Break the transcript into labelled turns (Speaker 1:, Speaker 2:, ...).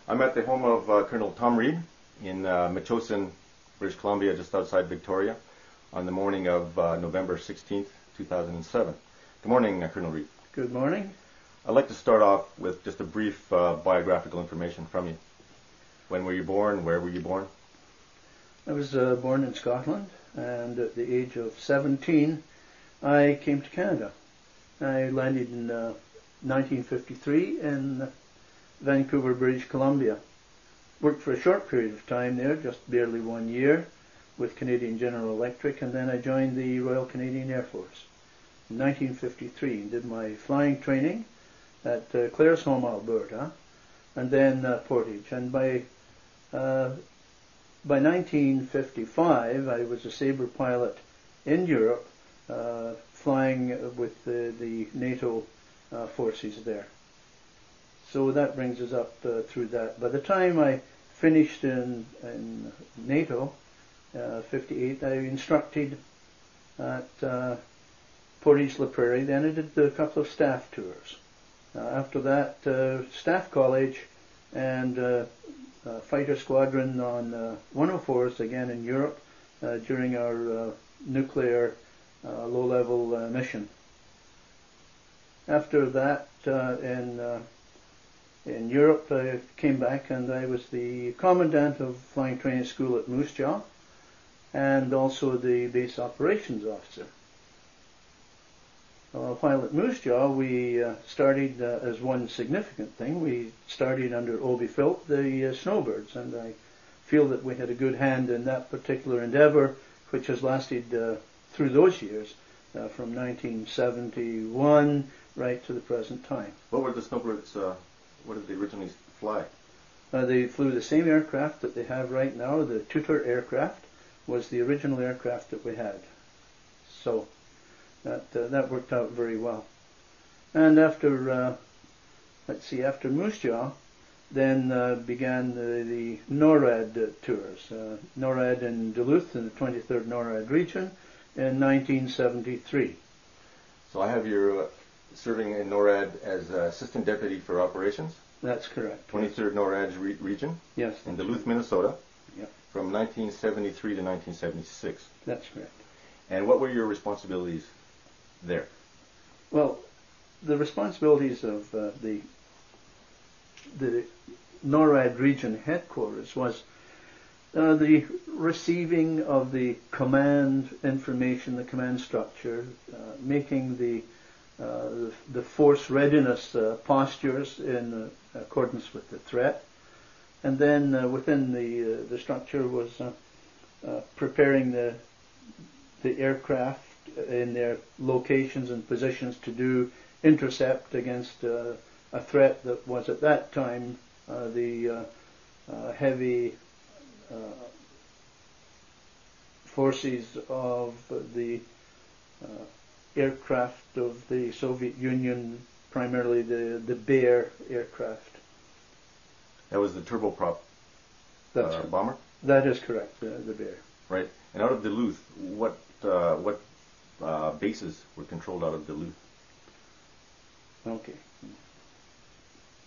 Speaker 1: I'm at the home of Colonel Tom Reed in Metchosin, British Columbia, just outside Victoria, on the morning of November 16th, 2007. Good morning, Colonel Reed.
Speaker 2: Good morning.
Speaker 1: I'd like to start off with just a brief biographical information from you. When were you born? Where were you born?
Speaker 2: I was born in Scotland, and at the age of 17, I came to Canada. I landed in 1953 in Vancouver, British Columbia. Worked for a short period of time there, just barely 1 year, with Canadian General Electric, and then I joined the Royal Canadian Air Force in 1953 and did my flying training at Claresholm, Alberta, and then Portage. And by 1955, I was a Sabre pilot in Europe, flying with the NATO forces there. So that brings us up through that. By the time I finished in NATO, 58, I instructed at Portage La Prairie. Then I did a couple of staff tours. After that, staff college and fighter squadron on 104s again in Europe during our nuclear low-level mission. After that, in Europe, I came back and I was the commandant of flying training school at Moose Jaw and also the base operations officer. While at Moose Jaw, we started as one significant thing. We started under Obie Philp, the Snowbirds, and I feel that we had a good hand in that particular endeavor, which has lasted through those years, from 1971 right to the present time.
Speaker 1: What were the Snowbirds? What did they originally fly?
Speaker 2: They flew the same aircraft that they have right now. The Tutor aircraft was the original aircraft that we had. So that worked out very well. And after, after Moose Jaw, then began the NORAD tours. NORAD in Duluth in the 23rd NORAD region in 1973.
Speaker 1: So I have you serving in NORAD as Assistant Deputy for Operations?
Speaker 2: That's correct.
Speaker 1: 23rd NORAD region?
Speaker 2: Yes.
Speaker 1: In Duluth, Minnesota?
Speaker 2: Yep.
Speaker 1: From 1973 to 1976?
Speaker 2: That's correct.
Speaker 1: And what were your responsibilities there?
Speaker 2: Well, the responsibilities of the NORAD region headquarters was the receiving of the command information, the command structure, making the force readiness postures in accordance with the threat, and then within the structure was preparing the aircraft in their locations and positions to do intercept against a threat that was at that time the heavy forces of the aircraft of the Soviet Union, primarily the Bear aircraft.
Speaker 1: That was the turboprop bomber?
Speaker 2: That is correct, the Bear.
Speaker 1: Right. And out of Duluth, what bases were controlled out of Duluth?
Speaker 2: Okay.